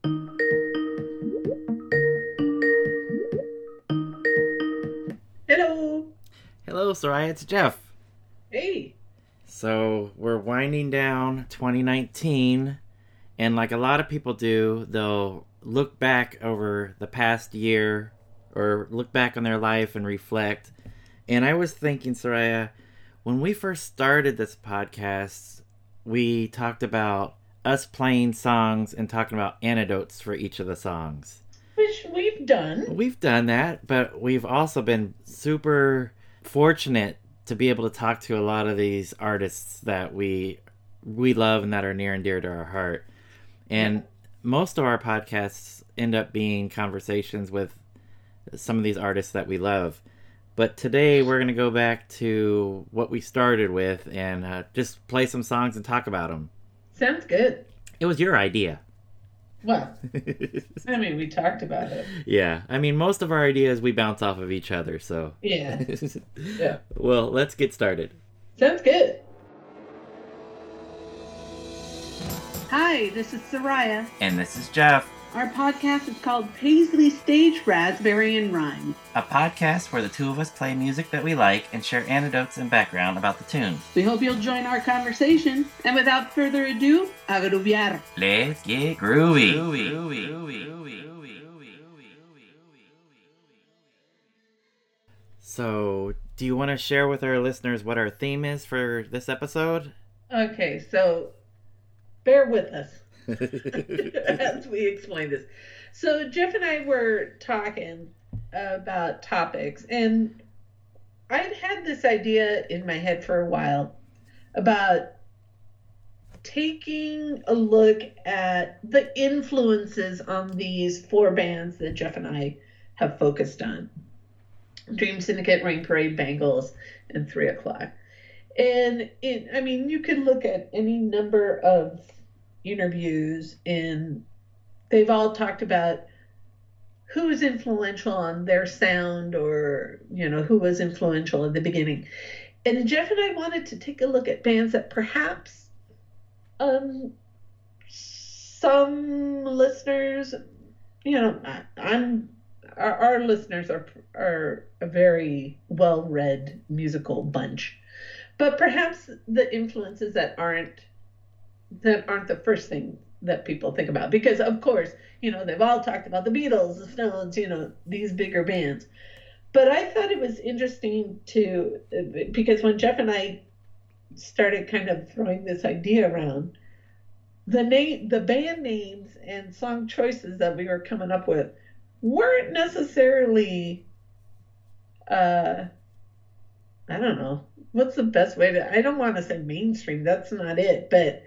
Hello. Hello, Soraya. It's Jeff. Hey. So we're winding down 2019, and like a lot of people do, they'll look back over the past year or look back on their life and reflect. And I was thinking, Soraya, when we first started this podcast, we talked about us playing songs and talking about anecdotes for each of the songs. Which we've done. We've done that, but we've also been super fortunate to be able to talk to a lot of these artists that we love and that are near and dear to our heart. And most of our podcasts end up being conversations with some of these artists that we love. But today we're going to go back to what we started with and just play some songs and talk about them. Sounds good. It was your idea. Well, I mean, we talked about it. Yeah. I mean, most of our ideas we bounce off of each other, so. Yeah. Yeah. Well, let's get started. Sounds good. Hi, this is Soraya. And this is Jeff. Our podcast is called Paisley Stage Raspberry and Rhyme. A podcast where the two of us play music that we like and share anecdotes and background about the tunes. We hope you'll join our conversation. And without further ado, agruviar. Let's get groovy. So, do you want to share with our listeners what our theme is for this episode? Okay, so bear with us as we explain this. So Jeff and I were talking about topics, and I'd had this idea in my head for a while about taking a look at the influences on these four bands that Jeff and I have focused on. Dream Syndicate, Rain Parade, Bangles, and 3 O'Clock. And you could look at any number of interviews, and they've all talked about who was influential on their sound, or who was influential at the beginning. And Jeff and I wanted to take a look at bands that perhaps some listeners, our listeners are a very well-read musical bunch, but perhaps the influences that aren't the first thing that people think about, because of course, they've all talked about the Beatles, the Stones, these bigger bands. But I thought it was interesting because when Jeff and I started kind of throwing this idea around, the band names and song choices that we were coming up with weren't necessarily, I don't know, what's the best way I don't want to say mainstream, that's not it, but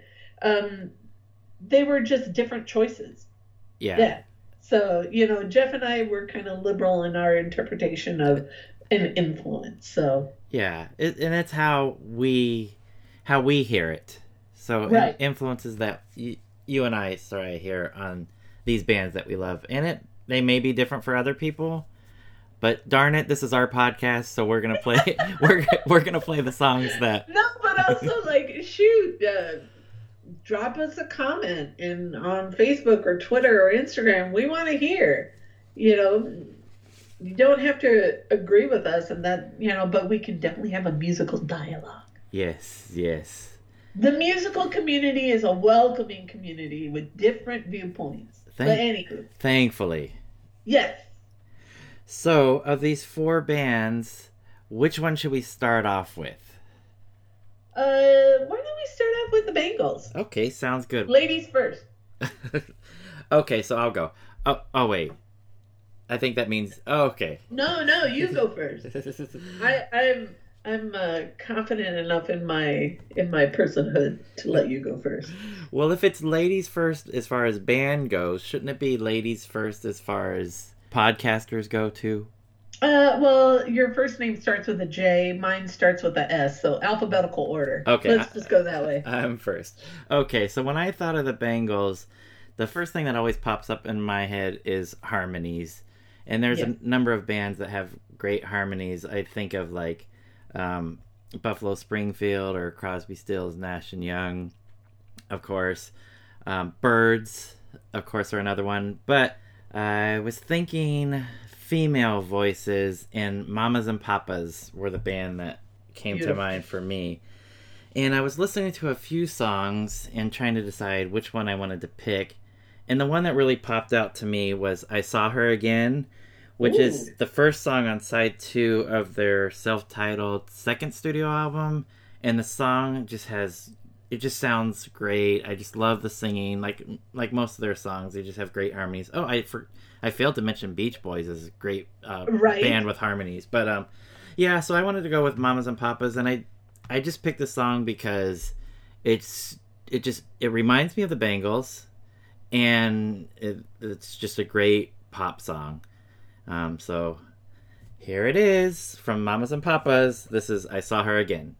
they were just different choices. Yeah. So, Jeff and I were kind of liberal in our interpretation of an influence. So yeah, and it's how we hear it. So right. Influences that you and I hear on these bands that we love, and they may be different for other people. But darn it, this is our podcast, so we're gonna play. we're gonna play the songs that. No, but also shoot. Drop us a comment on Facebook or Twitter or Instagram. We want to hear. You don't have to agree with us, and that but we can definitely have a musical dialogue. Yes. The musical community is a welcoming community with different viewpoints. But anywho, thankfully, yes. So, of these four bands, which one should we start off with? Why don't we start off with the Bangles? Okay, sounds good. Ladies first. Okay, so I'll go. Oh, wait. I think that means... Oh, okay. No, you go first. I'm confident enough in my personhood to let you go first. Well, if it's ladies first as far as band goes, shouldn't it be ladies first as far as podcasters go too? Well, your first name starts with a J, mine starts with a S, so alphabetical order. Okay. Let's just go that way. I'm first. Okay, so when I thought of the Bangles, the first thing that always pops up in my head is harmonies. And there's a number of bands that have great harmonies. I think of Buffalo Springfield or Crosby, Stills, Nash and Young, of course. Byrds, of course, are another one. But I was thinking female voices, and Mamas and Papas were the band that came to mind for me. And I was listening to a few songs and trying to decide which one I wanted to pick. And the one that really popped out to me was I Saw Her Again, which is the first song on side 2 of their self-titled second studio album. And the song just sounds great. I just love the singing. Like most of their songs, they just have great harmonies. Oh, I failed to mention Beach Boys is a great band with harmonies. But yeah, so I wanted to go with Mamas and Papas, and I just picked the song because it reminds me of the Bangles, and it's just a great pop song. So here it is from Mamas and Papas. This is I Saw Her Again.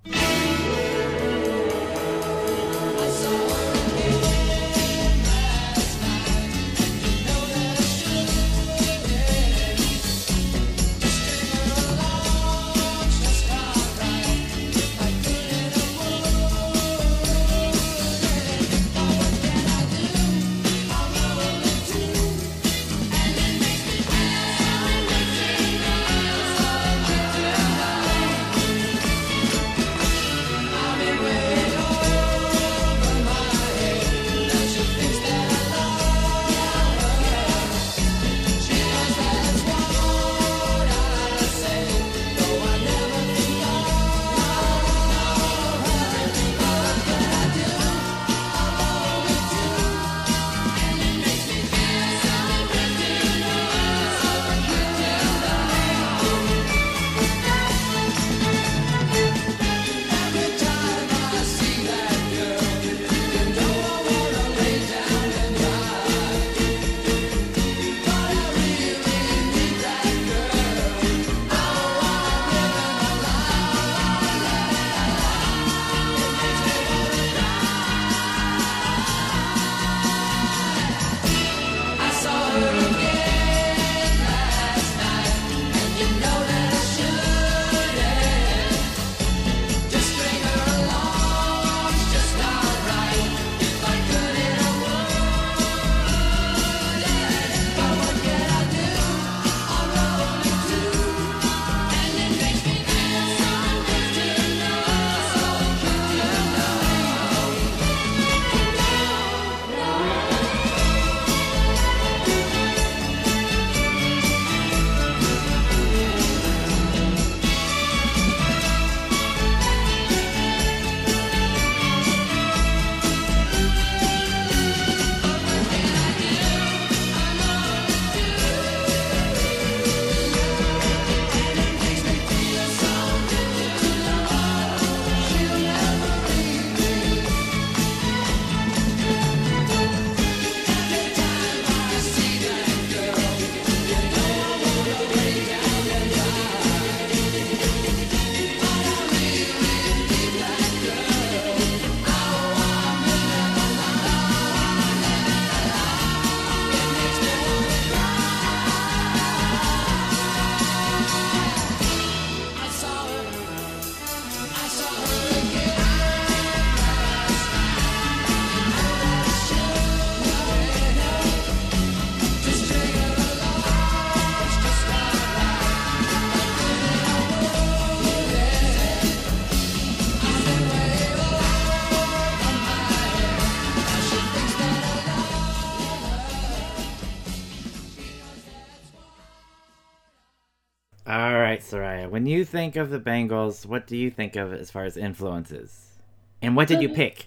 Soraya, when you think of the Bangles, what do you think of as far as influences? And what did you pick?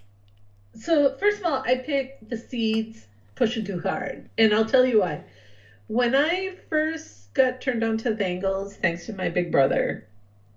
So, first of all, I picked the Seeds, Pushing Too Hard. And I'll tell you why. When I first got turned on to the Bangles, thanks to my big brother,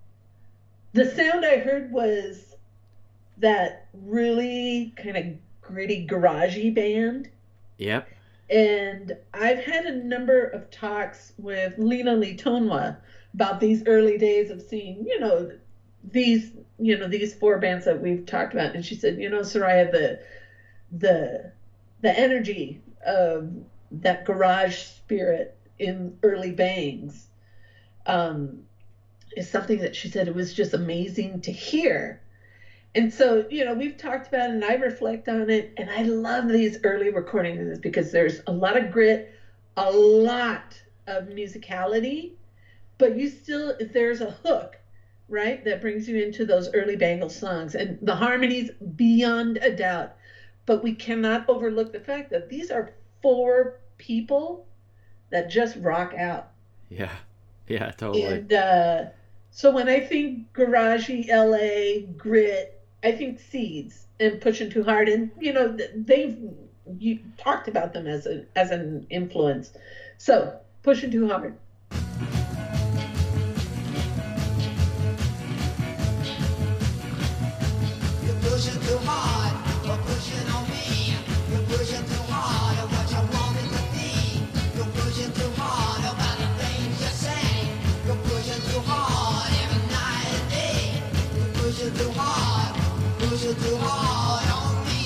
the sound I heard was that really kind of gritty, garagey band. Yep. And I've had a number of talks with Lena Litonwa about these early days of seeing, these four bands that we've talked about. And she said, Soraya, the energy of that garage spirit in early Bangs is something that she said it was just amazing to hear. And so, we've talked about it and I reflect on it. And I love these early recordings because there's a lot of grit, a lot of musicality, but there's a hook, right, that brings you into those early Bangles songs. And the harmonies, beyond a doubt. But we cannot overlook the fact that these are 4 people that just rock out. Yeah. Yeah, totally. And so when I think garagey LA grit, I think Seeds and Pushing Too Hard, and you talked about them as an influence. So Pushing Too Hard. You're pushing too hard, you're pushing on me. You're pushing too hard of what you want me to be. You're pushing too hard about the things you say. You're pushing too hard every night and day. You're pushing too hard on me.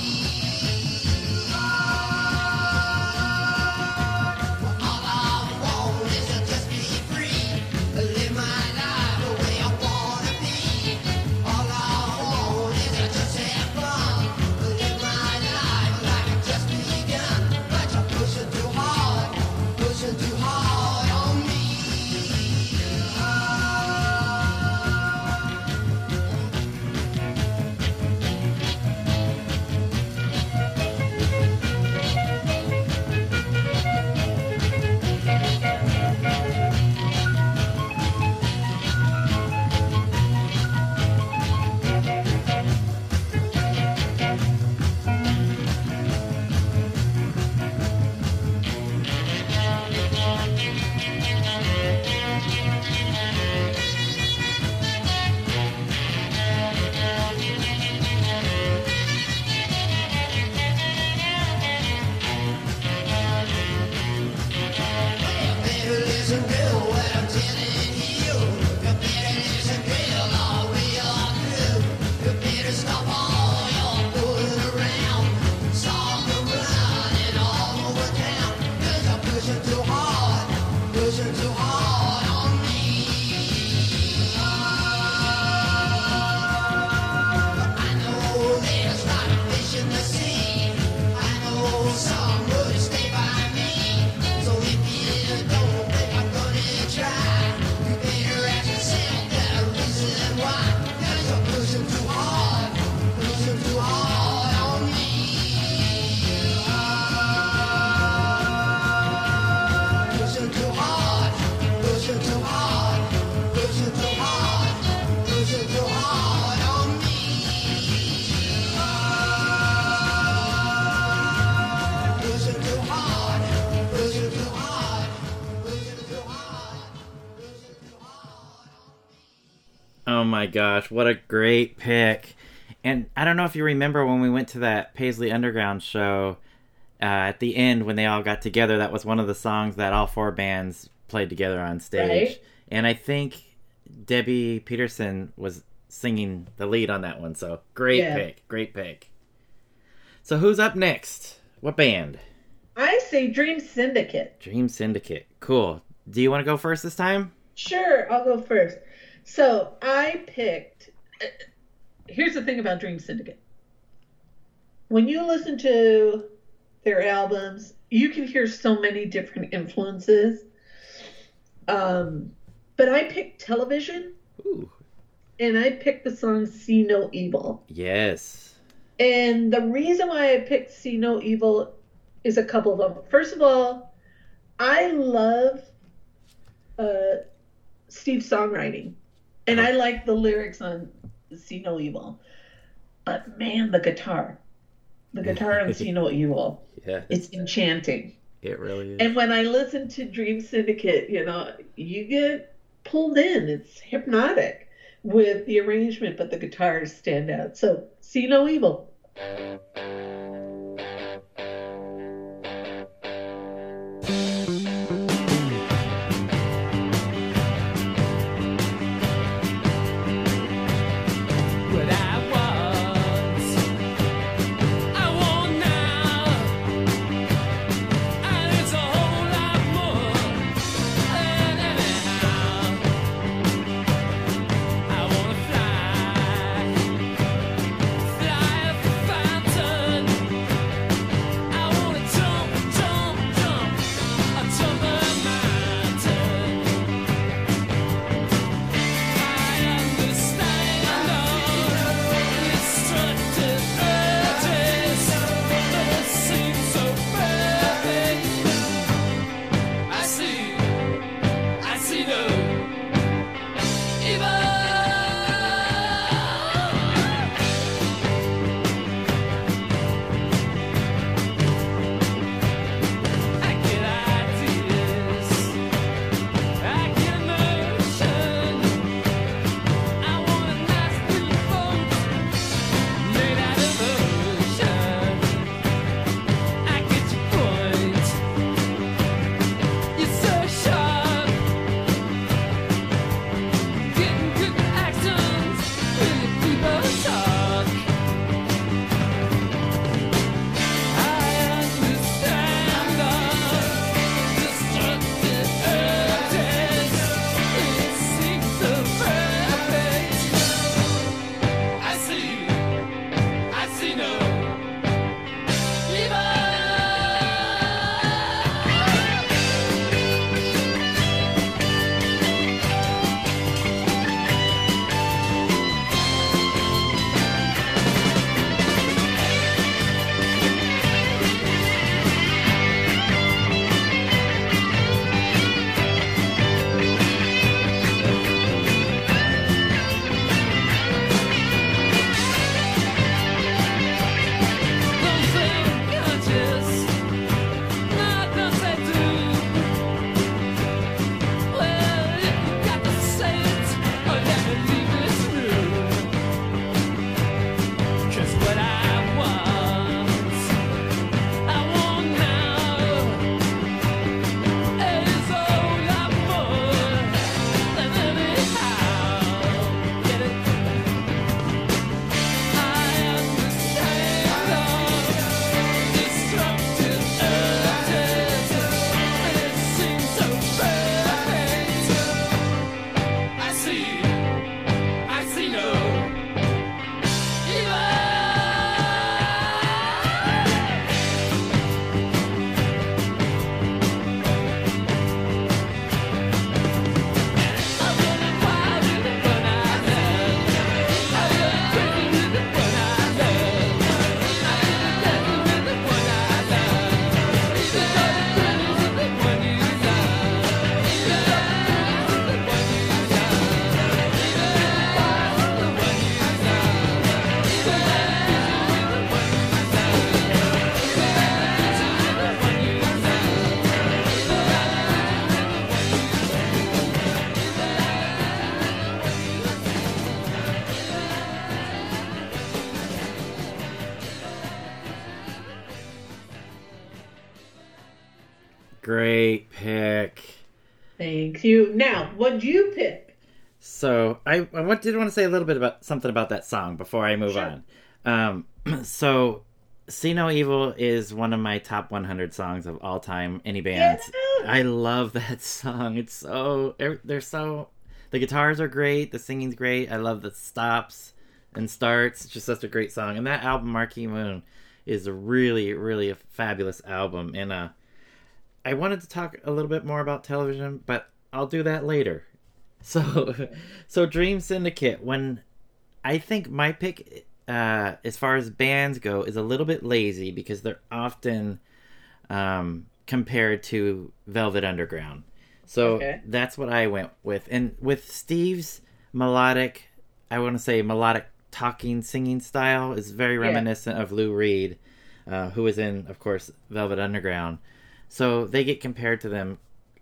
All I want is to just be free, live my life the way I wanna be. All I want is to just have fun, live my life like it just begun. But you're pushing too hard on me. Oh my gosh, what a great pick. And I don't know if you remember when we went to that Paisley Underground show, at the end when they all got together, that was one of the songs that all 4 bands played together on stage. Right. And I think Debbie Peterson was singing the lead on that one. So great pick. Great pick. So who's up next? What band? I say Dream Syndicate. Dream Syndicate. Cool. Do you want to go first this time? Sure, I'll go first. So I picked... Here's the thing about Dream Syndicate. When you listen to their albums, you can hear so many different influences. But I picked Television. Ooh. And I picked the song See No Evil. Yes. And the reason why I picked See No Evil is a couple of them. First of all, I love Steve's songwriting. And I like the lyrics on See No Evil. But man, the guitar on See No Evil, it's enchanting. It really is. And when I listen to Dream Syndicate, you get pulled in. It's hypnotic with the arrangement, but the guitars stand out. So See No Evil. Great pick. Thank you. Now, what'd you pick? So I did want to say a little bit about something about that song before I move Sure. on. So See No Evil is one of my top 100 songs of all time. Any bands? Yeah. I love that song. It's so the guitars are great. The singing's great. I love the stops and starts. It's just such a great song. And that album, Marquee Moon, is a really, really a fabulous album. And I wanted to talk a little bit more about Television, but I'll do that later. So Dream Syndicate, when I think my pick, as far as bands go, is a little bit lazy because they're often compared to Velvet Underground. So that's what I went with. And with Steve's melodic talking, singing style is very reminiscent of Lou Reed, who was in, of course, Velvet Underground. So they get compared to them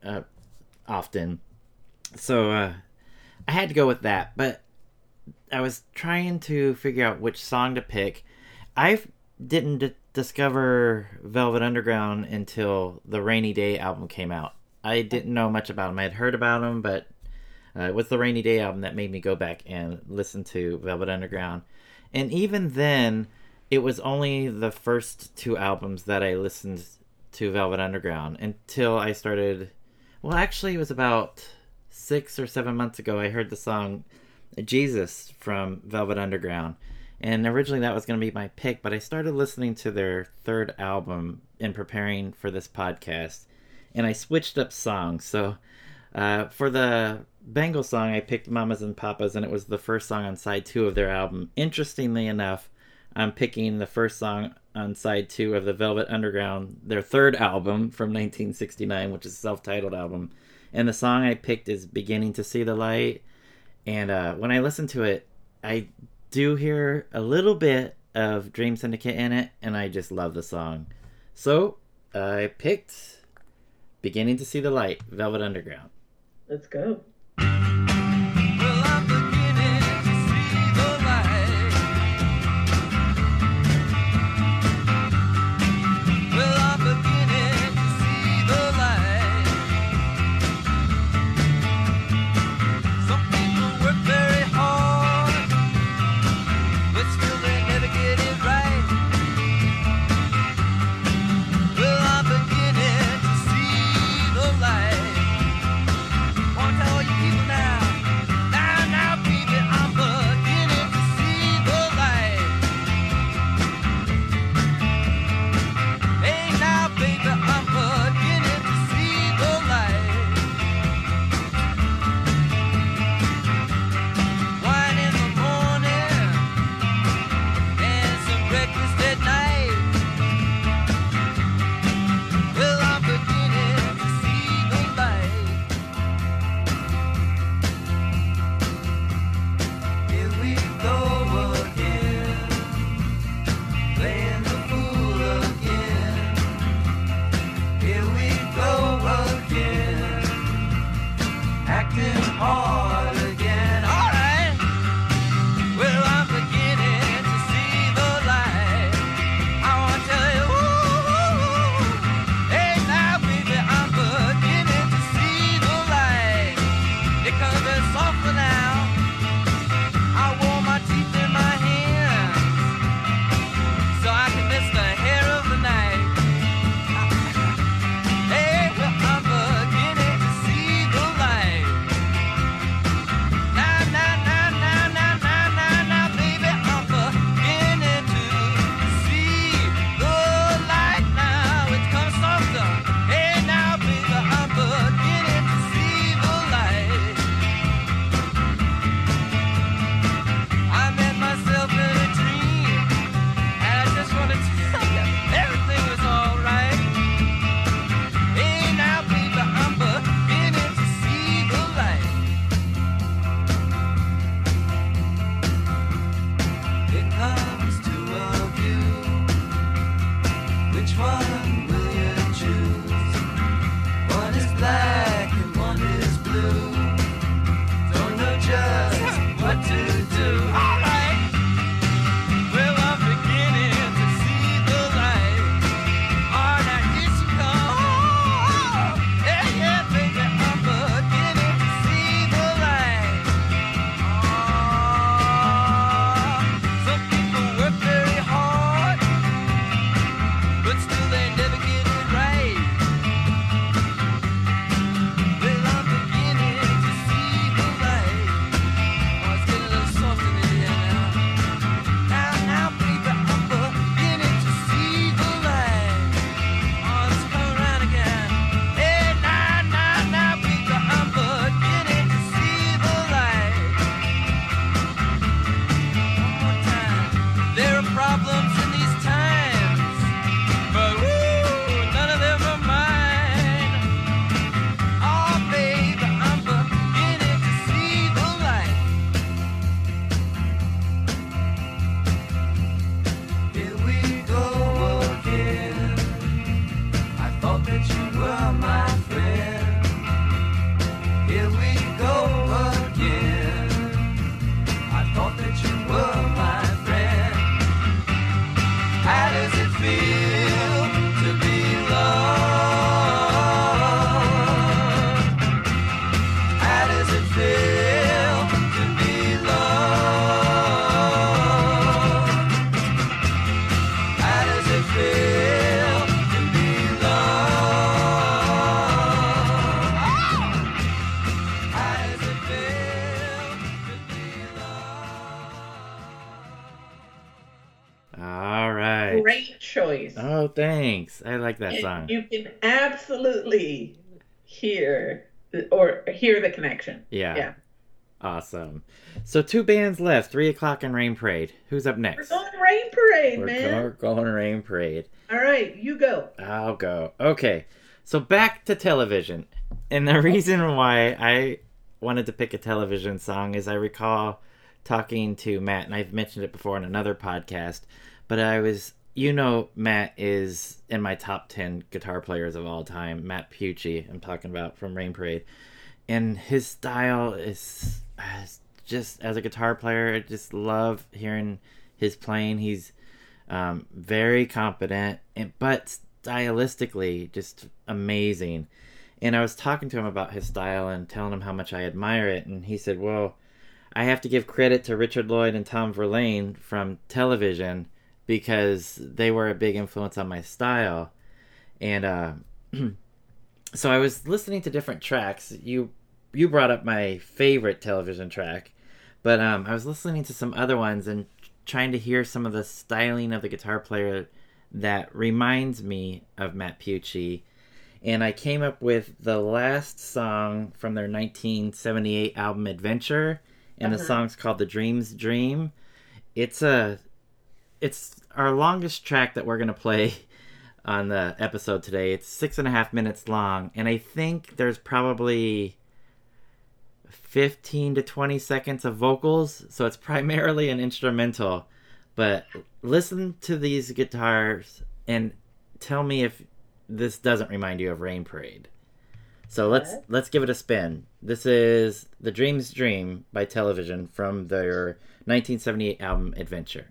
often. So I had to go with that. But I was trying to figure out which song to pick. I didn't discover Velvet Underground until the Rainy Day album came out. I didn't know much about them. I had heard about them, but it was the Rainy Day album that made me go back and listen to Velvet Underground. And even then, it was only the first two albums that I listened to Velvet Underground until I started... Well, actually, it was about 6 or 7 months ago I heard the song Jesus from Velvet Underground. And originally that was going to be my pick, but I started listening to their third album in preparing for this podcast. And I switched up songs. So for the Bengal song, I picked Mamas and Papas, and it was the first song on side 2 of their album. Interestingly enough, I'm picking the first song on side 2 of the Velvet Underground, their third album from 1969, which is a self-titled album. And the song I picked is Beginning to See the Light. And when I listen to it, I do hear a little bit of Dream Syndicate in it, and I just love the song. So I picked Beginning to See the Light, Velvet Underground. Let's go. Well, I'm beginning to see the light. Well, I'm beginning to see the light. Some people work very hard, but still they never get it right. Well, I'm beginning to see the light. Want to tell all you people now. voice. Oh, thanks. I like that And song. you can absolutely hear the connection. Yeah. Yeah. Awesome. So 2 bands left, 3 O'Clock and Rain Parade. Who's up We're next? going Rain Parade, We're man. going Rain Parade. All right, you go. I'll go. Okay. So back to television. And the reason why I wanted to pick a television song is I recall talking to Matt, and I've mentioned it before in another podcast, but Matt is in my top 10 guitar players of all time. Matt Pucci, I'm talking about from Rain Parade. And his style is just, as a guitar player, I just love hearing his playing. He's very competent, but stylistically just amazing. And I was talking to him about his style and telling him how much I admire it, and he said, well, I have to give credit to Richard Lloyd and Tom Verlaine from television because they were a big influence on my style. And so I was listening to different tracks. You brought up my favorite television track, but I was listening to some other ones and trying to hear some of the styling of the guitar player that reminds me of Matt Pucci. And I came up with the last song from their 1978 album Adventure, and the song's called The Dream's Dream. It's our longest track that we're going to play on the episode today. It's 6.5 minutes long, and I think there's probably 15 to 20 seconds of vocals, so it's primarily an instrumental. But listen to these guitars and tell me if this doesn't remind you of Rain Parade. So let's give it a spin. This is The Dream's Dream by Television from their 1978 album Adventure.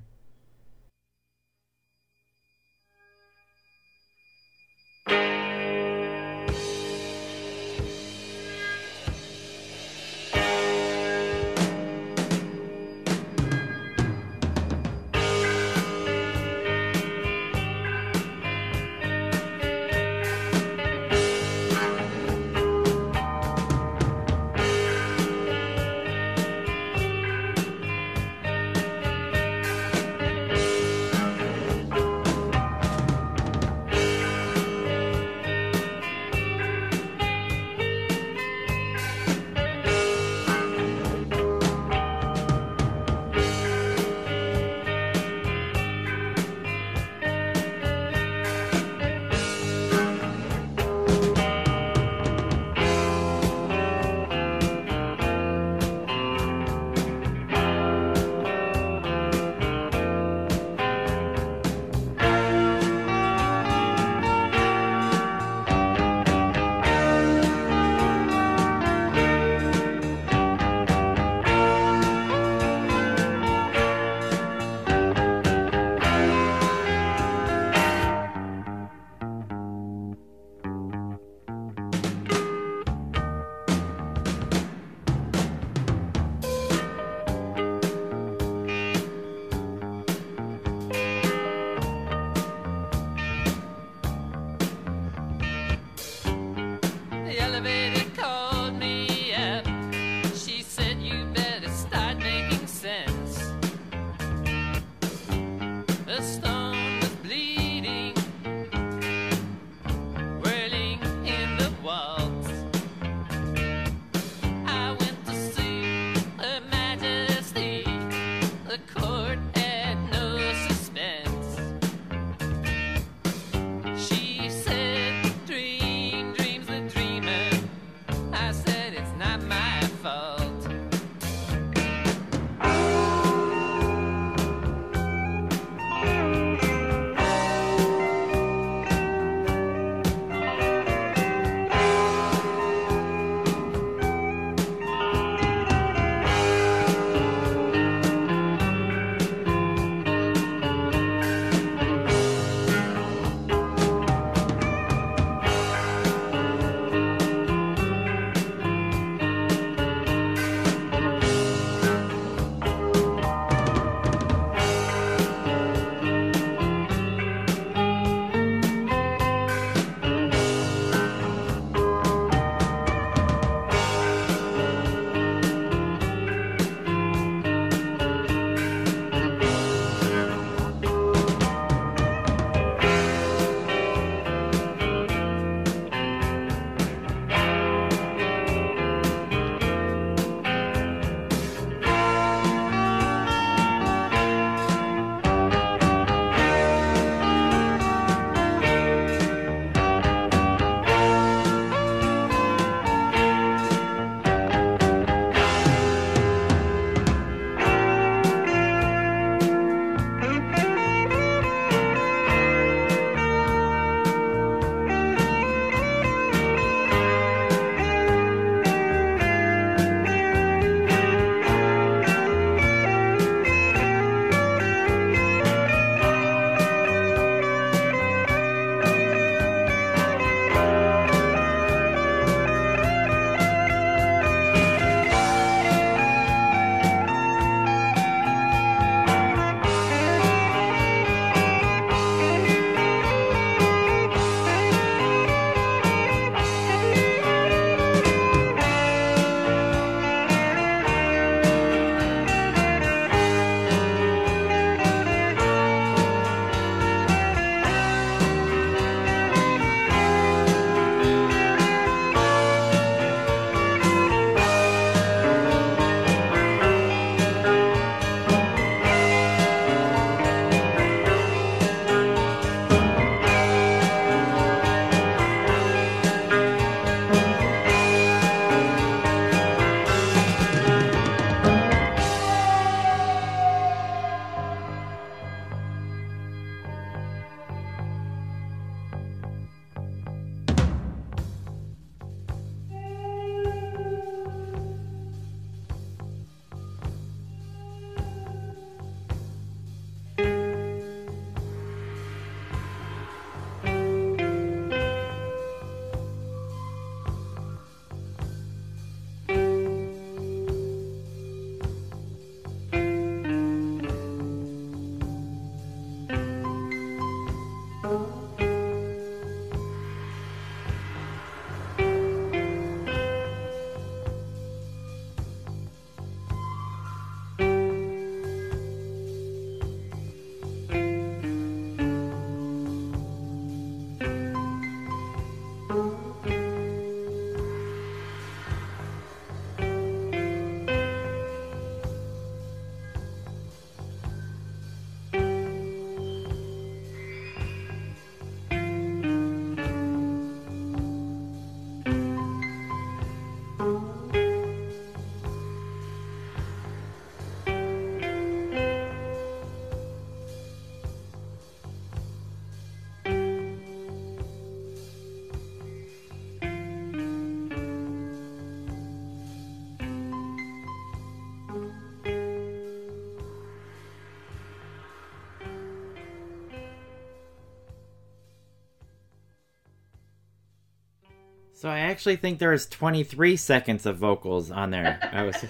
So I actually think there is 23 seconds of vocals on there. I was.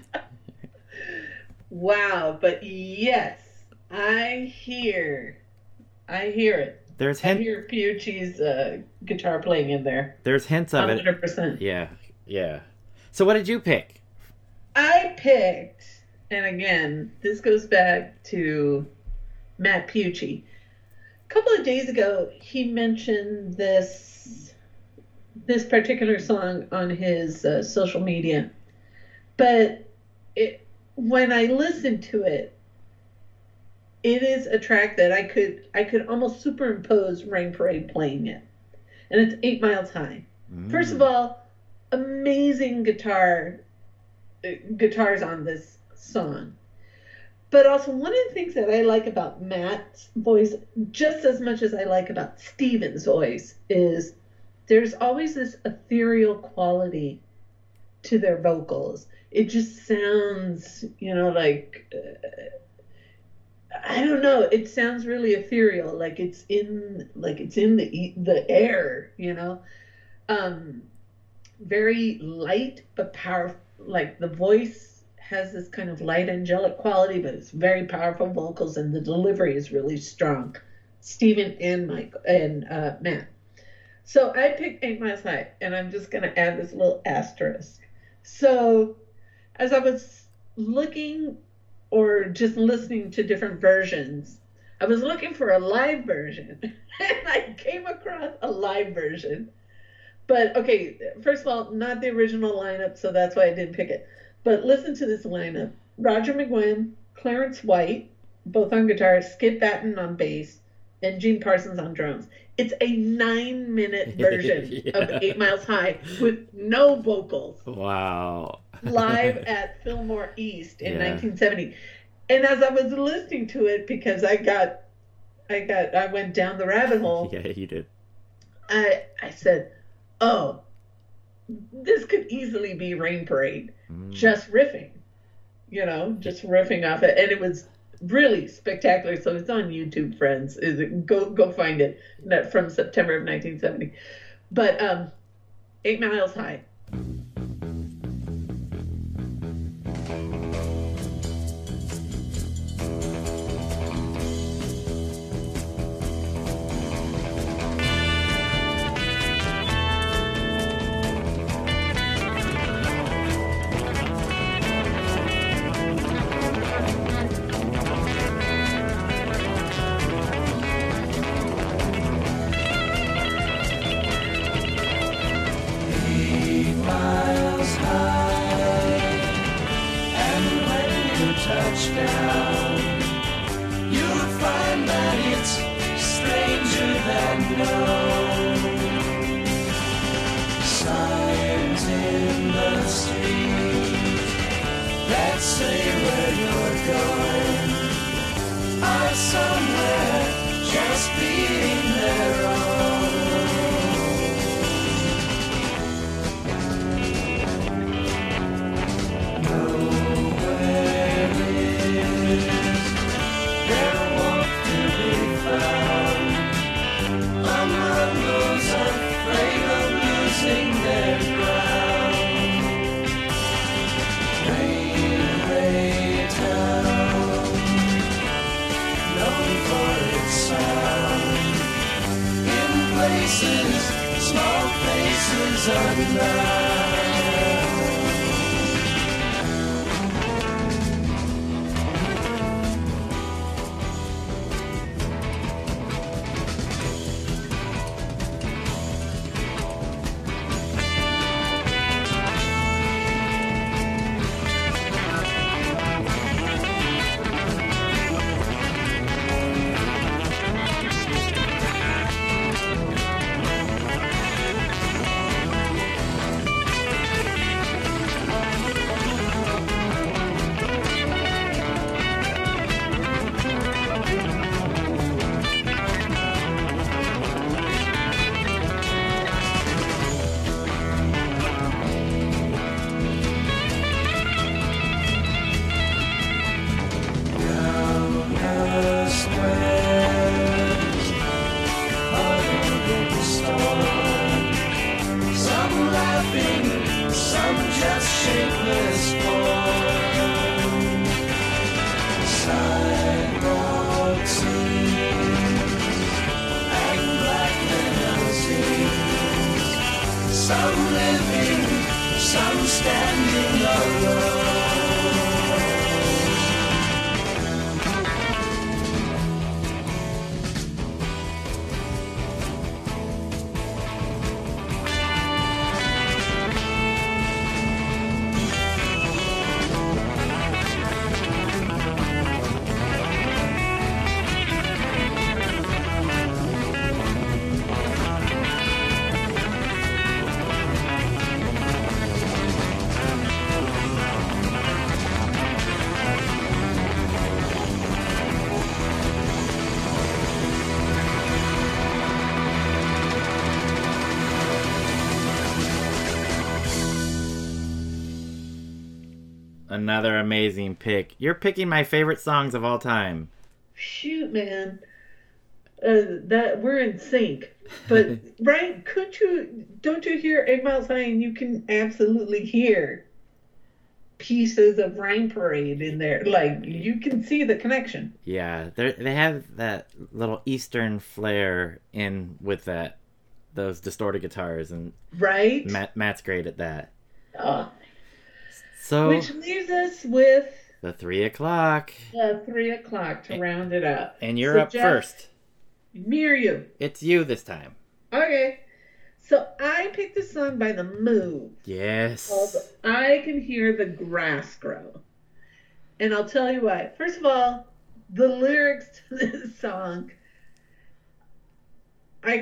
Wow, but yes, I hear it. There's I hear Piucci's guitar playing in there. There's hints of it. 100%. Yeah. So what did you pick? I picked, and again, this goes back to Matt Piucci. A couple of days ago, he mentioned this particular song on his social media, but when I listened to it, it is a track that I could almost superimpose Rain Parade playing it, and it's 8 Miles High. First of all, amazing guitars on this song. But also, one of the things that I like about Matt's voice, just as much as I like about Steven's voice, is there's always this ethereal quality to their vocals. It just sounds, like, I don't know. It sounds really ethereal, like it's in the air, very light but powerful. Like the voice has this kind of light angelic quality, but it's very powerful vocals, and the delivery is really strong. Steven and Mike and Matt. So I picked 8 Miles High, and I'm just going to add this little asterisk. So as I was looking or just listening to different versions, I was looking for a live version, and I came across a live version. But okay, first of all, not the original lineup, so that's why I didn't pick it. But listen to this lineup. Roger McGuinn, Clarence White, both on guitar, Skip Batten on bass, and Gene Parsons on drums. It's a 9-minute version of 8 Miles High with no vocals. Wow. Live at Fillmore East in 1970. And as I was listening to it, because I went down the rabbit hole. Yeah, you did. I said, oh, this could easily be Rain Parade, just riffing, just riffing off it. And it was really spectacular. So it's on YouTube, friends. Go find it from September of 1970. But 8 Miles High. some living, some standing alone. Another amazing pick. You're picking my favorite songs of all time. Shoot, man. That we're in sync. But right, don't you hear Egg saying you can absolutely hear pieces of Rain Parade in there? Like, you can see the connection. Yeah, they have that little Eastern flair in with those distorted guitars, and Right? Matt's great at that. Oh. So Which leaves us with the 3 o'clock, 3 o'clock to round it up. and you're So, up Jeff, first. Me or you? It's you this time. Okay. So I picked a song by The Move Yes. called I Can Hear the Grass Grow. And I'll tell you why. First of all, the lyrics to this song, I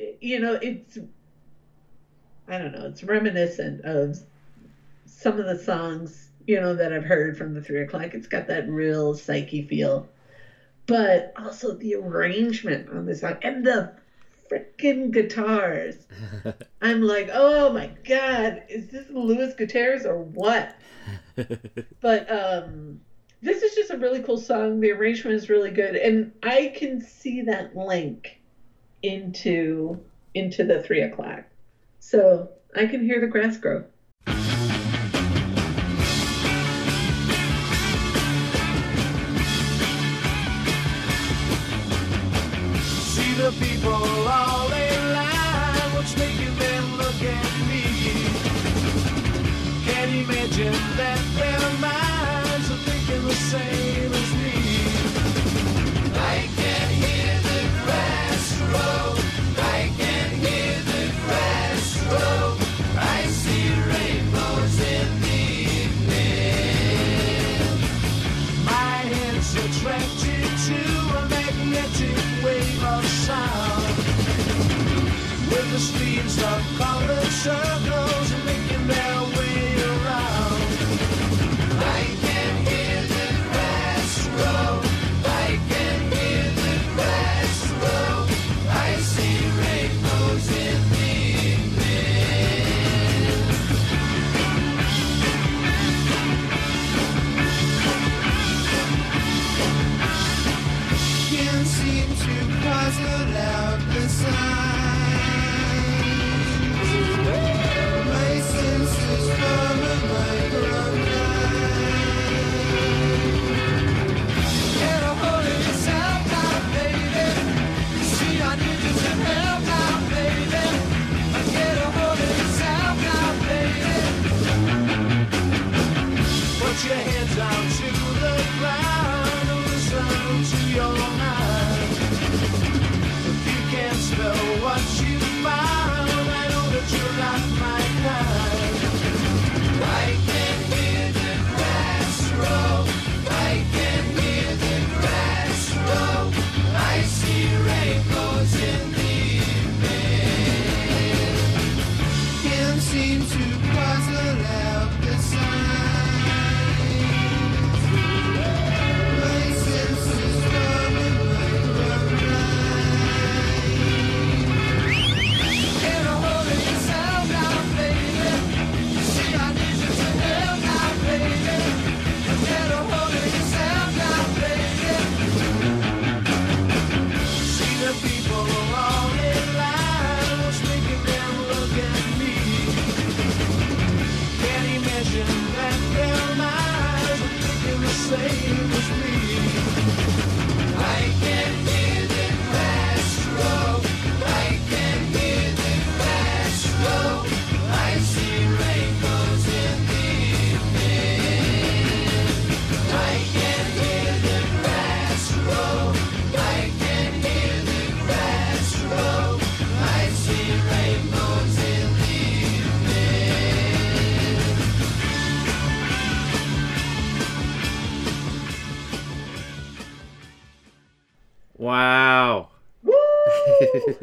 don't know, it's reminiscent of some of the songs, that I've heard from the 3 o'clock. It's got that real psyche feel. But also the arrangement on this song and the freaking guitars. I'm like, oh my God, is this Louis Gutierrez or what? But this is just a really cool song. The arrangement is really good. And I can see that link into the 3 o'clock. So I can hear the grass grow. See the people all in line, what's making them look at me? Can't imagine that their minds are thinking the same as me. I can hear the grass grow, I can hear the grass grow, I see rainbows in the evening. My head's attracted to a magnetic wave of sound, with the streams of colored circles making their way around. I can hear the grass grow, I can hear the grass grow, I see rainbows in the evening. Can't seem to puzzle out the signs. My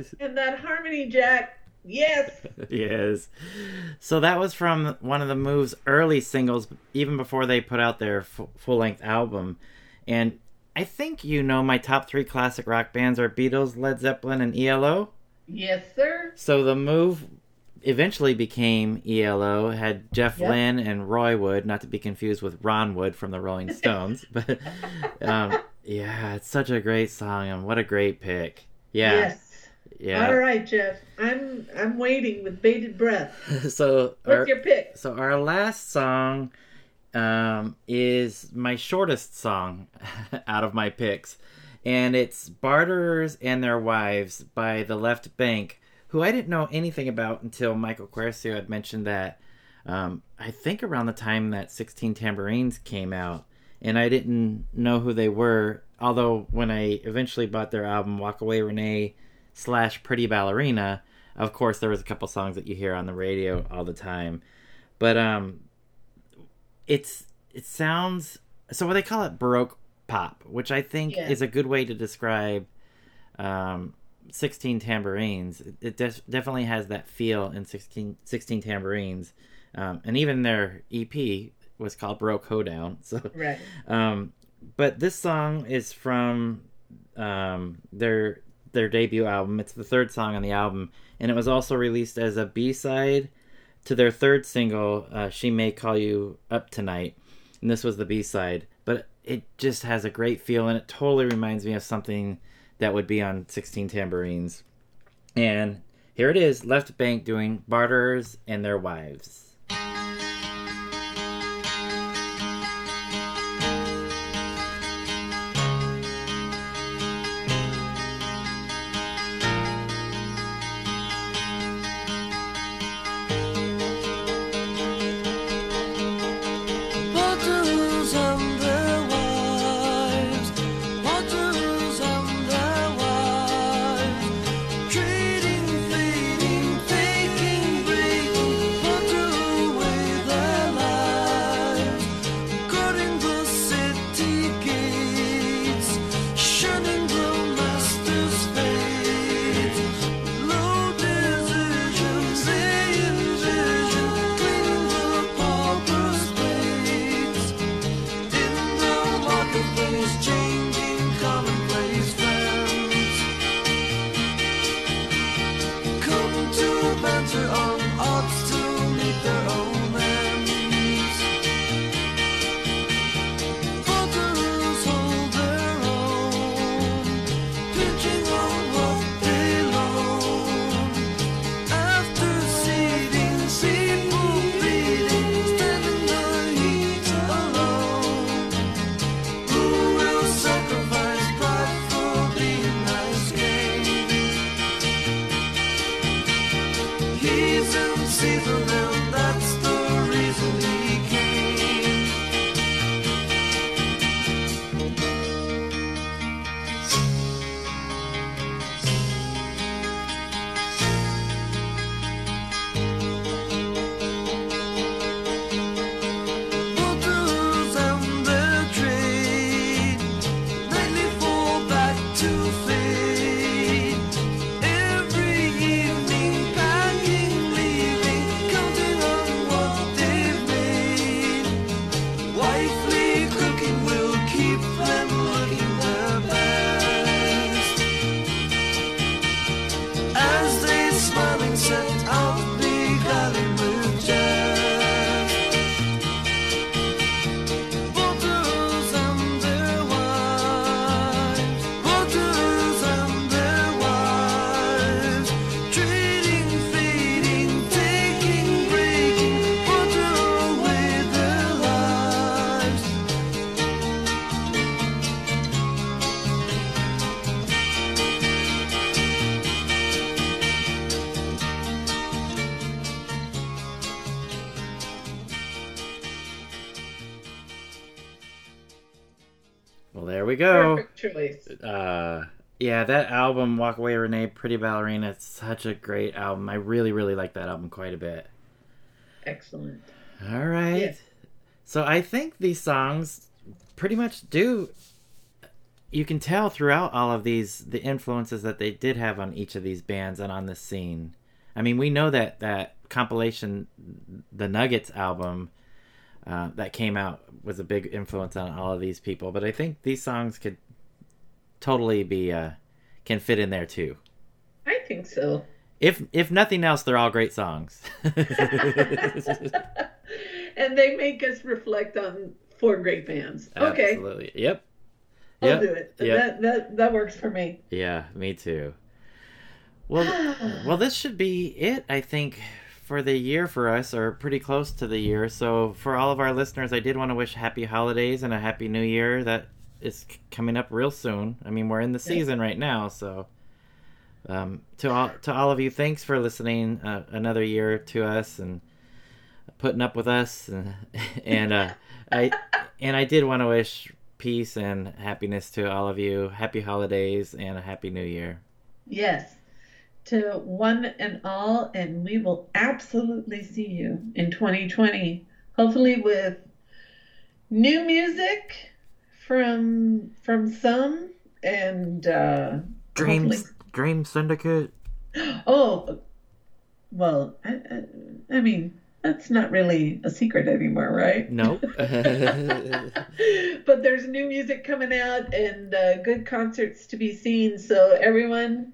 And that harmony, Jack. Yes. Yes. So that was from one of the Move's early singles, even before they put out their full-length album. And I think you know my top 3 classic rock bands are Beatles, Led Zeppelin, and ELO. Yes, sir. So the Move eventually became ELO, had Jeff Yep. Lynne and Roy Wood, not to be confused with Ron Wood from the Rolling Stones. But yeah, it's such a great song, and what a great pick. Yeah. Yes. Yeah. All right, Jeff. I'm waiting with bated breath. So What's your pick? So our last song is my shortest song out of my picks, and it's Barterers and Their Wives by The Left Bank, who I didn't know anything about until Michael Quercio had mentioned that I think around the time that 16 Tambourines came out, and I didn't know who they were, although when I eventually bought their album Walk Away Renee / Pretty Ballerina, of course there was a couple songs that you hear on the radio all the time, but it sounds, so what they call it, Baroque pop, which I think Yeah. is a good way to describe 16 Tambourines. It definitely has that feel in 16 Tambourines, and even their EP was called Baroque Hoedown. So Right. but this song is from their debut album. It's the 3rd song on the album, and it was also released as a B-side to their 3rd single, She May Call You Up Tonight, and this was the B-side. But it just has a great feel, and it totally reminds me of something that would be on 16 Tambourines. And here it is, Left Bank doing Barterers and Their Wives. Bottles and their wives, bottles and their wives, trading, fading, taking, breaking, bottle away their lives, guarding the city gates, shunning the master's fate, low decisions they envision, cleaning the pauper's plates. In the marketplace, changing commonplace friends come to banter on odds to meet their own ends. Bottles hold their own, pinching on what they loan. After seeding, people bleeding, standing the heat alone. Who will sacrifice pride for being nice game? He's in season, and that's the reason he came. Bottles and their trade nightly fall back to fade. Every evening, packing, leaving, counting on what they've made. Wifely cooking will keep them looking their best as they smiling set out beguiling with jest. Bottles and their wives, bottles and their wives, trading, fading, taking, breaking, bottle away their lives. Well, there we go. Perfect choice. Yeah, that album, Walk Away Renee, Pretty Ballerina, it's such a great album. I really, really like that album quite a bit. Excellent. All right. Yes. So I think these songs pretty much do you can tell throughout all of these the influences that they did have on each of these bands and on this scene. I mean, we know that compilation, the Nuggets album that came out, was a big influence on all of these people. But I think these songs could totally be can fit in there too. I think so. If nothing else, they're all great songs. And they make us reflect on 4 great bands. Okay, Absolutely. Yep. I'll do it. Yep. That works for me. Yeah, me too. Well, this should be it, I think, for the year for us, or pretty close to the year. So for all of our listeners, I did want to wish happy holidays and a happy new year that is coming up real soon. I mean, we're in the season right now, so to all of you, thanks for listening another year to us and putting up with us, and I did want to wish peace and happiness to all of you. Happy holidays and a happy new year. Yes, to one and all, and we will absolutely see you in 2020. Hopefully with new music from some, and hopefully... Dream Syndicate. Oh, well, I mean, that's not really a secret anymore, right? Nope. But there's new music coming out and good concerts to be seen. So everyone,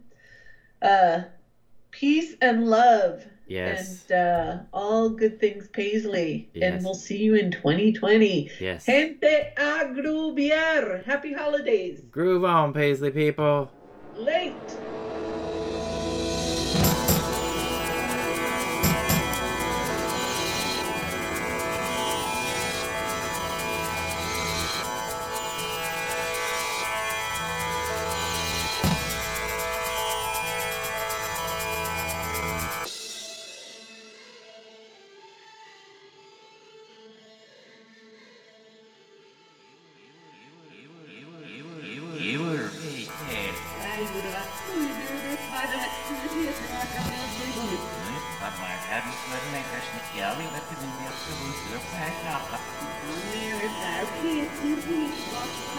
peace and love. Yes. And all good things, Paisley. Yes. And we'll see you in 2020. Yes. Gente a groovier. Happy holidays. Groove on, Paisley people. Late. You were Here is our kids.